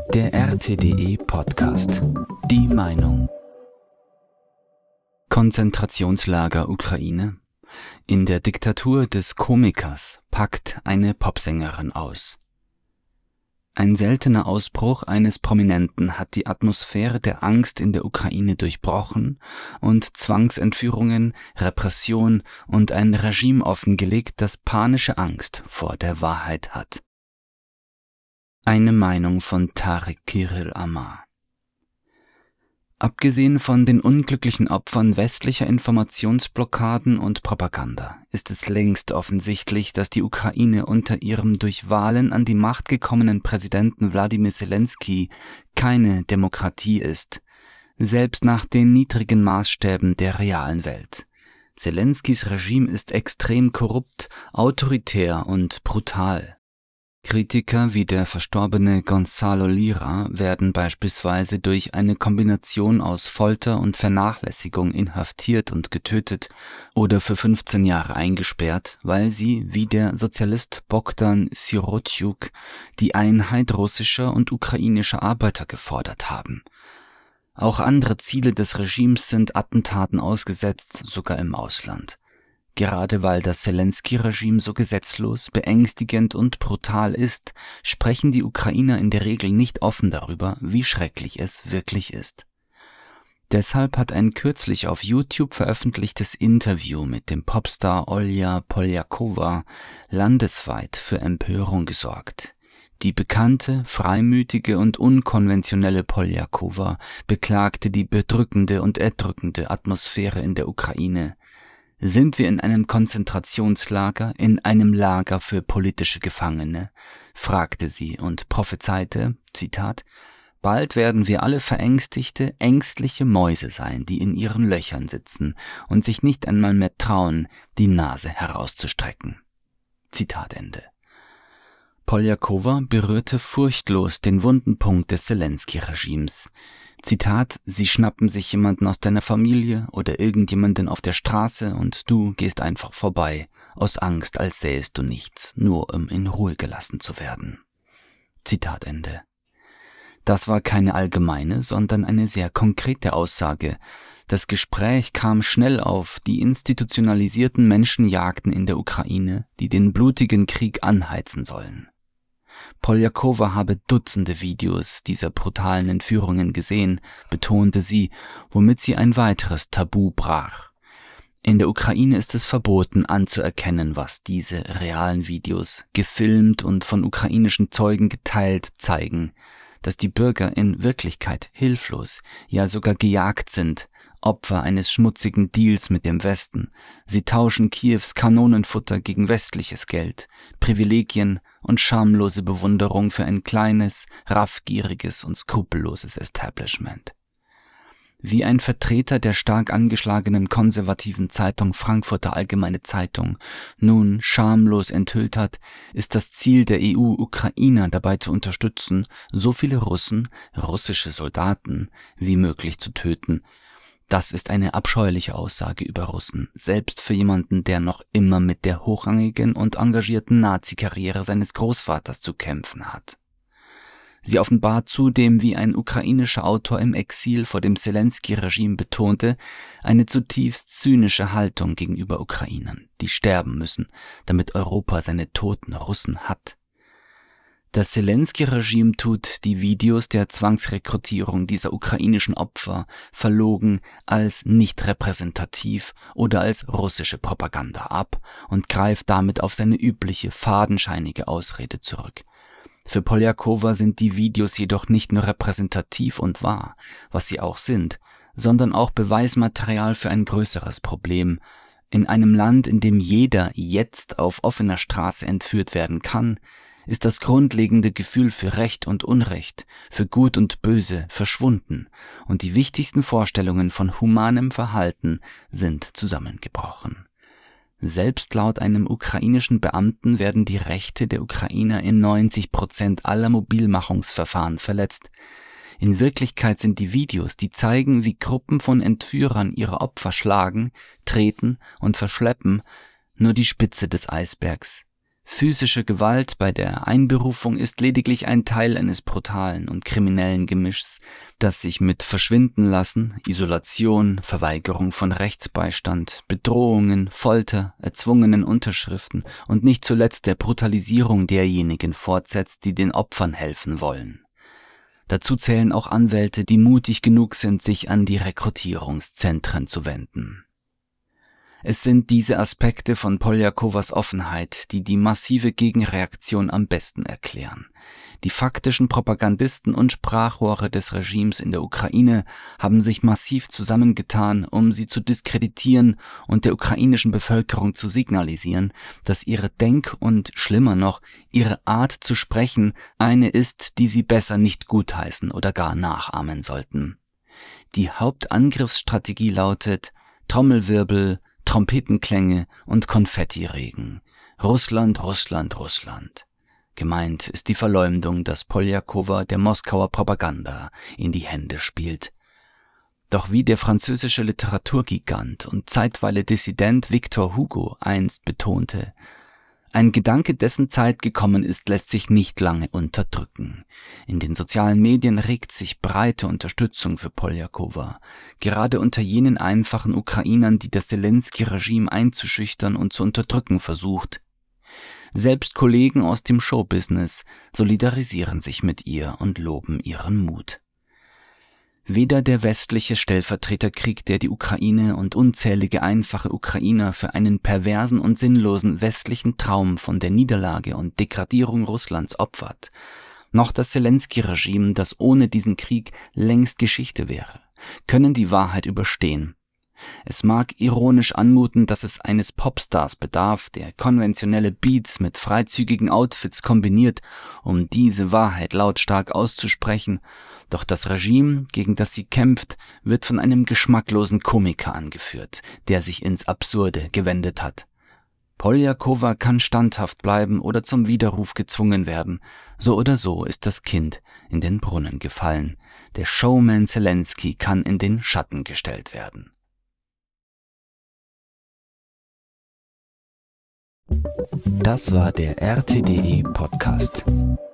Der RTDE Podcast. Die Meinung. Konzentrationslager Ukraine. In der Diktatur des Komikers packt eine Popsängerin aus. Ein seltener Ausbruch eines Prominenten hat die Atmosphäre der Angst in der Ukraine durchbrochen und Zwangsentführungen, Repression und ein Regime offengelegt, das panische Angst vor der Wahrheit hat. Eine Meinung von Tarek Kirill Amar. Abgesehen von den unglücklichen Opfern westlicher Informationsblockaden und Propaganda ist es längst offensichtlich, dass die Ukraine unter ihrem durch Wahlen an die Macht gekommenen Präsidenten Wladimir Selenskyj keine Demokratie ist, selbst nach den niedrigen Maßstäben der realen Welt. Selenskyjs Regime ist extrem korrupt, autoritär und brutal. Kritiker wie der verstorbene Gonzalo Lira werden beispielsweise durch eine Kombination aus Folter und Vernachlässigung inhaftiert und getötet oder für 15 Jahre eingesperrt, weil sie, wie der Sozialist Bogdan Sirotjuk, die Einheit russischer und ukrainischer Arbeiter gefordert haben. Auch andere Ziele des Regimes sind Attentaten ausgesetzt, sogar im Ausland. Gerade weil das Selenskyj-Regime so gesetzlos, beängstigend und brutal ist, sprechen die Ukrainer in der Regel nicht offen darüber, wie schrecklich es wirklich ist. Deshalb hat ein kürzlich auf YouTube veröffentlichtes Interview mit dem Popstar Olja Poljakowa landesweit für Empörung gesorgt. Die bekannte, freimütige und unkonventionelle Poljakowa beklagte die bedrückende und erdrückende Atmosphäre in der Ukraine. Sind wir in einem Konzentrationslager, in einem Lager für politische Gefangene? Fragte sie und prophezeite, Zitat, bald werden wir alle verängstigte, ängstliche Mäuse sein, die in ihren Löchern sitzen und sich nicht einmal mehr trauen, die Nase herauszustrecken. Zitat Ende. Poljakowa berührte furchtlos den wunden Punkt des Selenskyj-Regimes. Zitat, sie schnappen sich jemanden aus deiner Familie oder irgendjemanden auf der Straße und du gehst einfach vorbei, aus Angst, als sähest du nichts, nur um in Ruhe gelassen zu werden. Zitat Ende. Das war keine allgemeine, sondern eine sehr konkrete Aussage. Das Gespräch kam schnell auf die institutionalisierten Menschenjagden in der Ukraine, die den blutigen Krieg anheizen sollen. Poljakowa habe Dutzende Videos dieser brutalen Entführungen gesehen, betonte sie, womit sie ein weiteres Tabu brach. In der Ukraine ist es verboten anzuerkennen, was diese realen Videos, gefilmt und von ukrainischen Zeugen geteilt, zeigen, dass die Bürger in Wirklichkeit hilflos, ja sogar gejagt sind, Opfer eines schmutzigen Deals mit dem Westen. Sie tauschen Kiews Kanonenfutter gegen westliches Geld, Privilegien und schamlose Bewunderung für ein kleines, raffgieriges und skrupelloses Establishment. Wie ein Vertreter der stark angeschlagenen konservativen Zeitung Frankfurter Allgemeine Zeitung nun schamlos enthüllt hat, ist das Ziel der EU, Ukrainer dabei zu unterstützen, so viele Russen, russische Soldaten, wie möglich zu töten. Das ist eine abscheuliche Aussage über Russen, selbst für jemanden, der noch immer mit der hochrangigen und engagierten Nazi-Karriere seines Großvaters zu kämpfen hat. Sie offenbart zudem, wie ein ukrainischer Autor im Exil vor dem Selenskyj-Regime betonte, eine zutiefst zynische Haltung gegenüber Ukrainern, die sterben müssen, damit Europa seine toten Russen hat. Das Selenskyj-Regime tut die Videos der Zwangsrekrutierung dieser ukrainischen Opfer verlogen als nicht repräsentativ oder als russische Propaganda ab und greift damit auf seine übliche fadenscheinige Ausrede zurück. Für Poljakowa sind die Videos jedoch nicht nur repräsentativ und wahr, was sie auch sind, sondern auch Beweismaterial für ein größeres Problem. In einem Land, in dem jeder jetzt auf offener Straße entführt werden kann, ist das grundlegende Gefühl für Recht und Unrecht, für Gut und Böse verschwunden und die wichtigsten Vorstellungen von humanem Verhalten sind zusammengebrochen. Selbst laut einem ukrainischen Beamten werden die Rechte der Ukrainer in 90% aller Mobilmachungsverfahren verletzt. In Wirklichkeit sind die Videos, die zeigen, wie Gruppen von Entführern ihre Opfer schlagen, treten und verschleppen, nur die Spitze des Eisbergs. Physische Gewalt bei der Einberufung ist lediglich ein Teil eines brutalen und kriminellen Gemischs, das sich mit Verschwindenlassen, Isolation, Verweigerung von Rechtsbeistand, Bedrohungen, Folter, erzwungenen Unterschriften und nicht zuletzt der Brutalisierung derjenigen fortsetzt, die den Opfern helfen wollen. Dazu zählen auch Anwälte, die mutig genug sind, sich an die Rekrutierungszentren zu wenden. Es sind diese Aspekte von Poljakowas Offenheit, die die massive Gegenreaktion am besten erklären. Die faktischen Propagandisten und Sprachrohre des Regimes in der Ukraine haben sich massiv zusammengetan, um sie zu diskreditieren und der ukrainischen Bevölkerung zu signalisieren, dass ihre Denk- und, schlimmer noch, ihre Art zu sprechen eine ist, die sie besser nicht gutheißen oder gar nachahmen sollten. Die Hauptangriffsstrategie lautet Trommelwirbel, Trompetenklänge und Konfettiregen. Russland, Russland, Russland. Gemeint ist die Verleumdung, dass Poljakowa der Moskauer Propaganda in die Hände spielt. Doch wie der französische Literaturgigant und zeitweile Dissident Victor Hugo einst betonte, ein Gedanke, dessen Zeit gekommen ist, lässt sich nicht lange unterdrücken. In den sozialen Medien regt sich breite Unterstützung für Poljakowa, gerade unter jenen einfachen Ukrainern, die das Selenskyj-Regime einzuschüchtern und zu unterdrücken versucht. Selbst Kollegen aus dem Showbusiness solidarisieren sich mit ihr und loben ihren Mut. Weder der westliche Stellvertreterkrieg, der die Ukraine und unzählige einfache Ukrainer für einen perversen und sinnlosen westlichen Traum von der Niederlage und Degradierung Russlands opfert, noch das Selenskyj-Regime, das ohne diesen Krieg längst Geschichte wäre, können die Wahrheit überstehen. Es mag ironisch anmuten, dass es eines Popstars bedarf, der konventionelle Beats mit freizügigen Outfits kombiniert, um diese Wahrheit lautstark auszusprechen, doch das Regime, gegen das sie kämpft, wird von einem geschmacklosen Komiker angeführt, der sich ins Absurde gewendet hat. Poljakowa kann standhaft bleiben oder zum Widerruf gezwungen werden. So oder so ist das Kind in den Brunnen gefallen. Der Showman Zelenskyj kann in den Schatten gestellt werden. Das war der RTDE Podcast.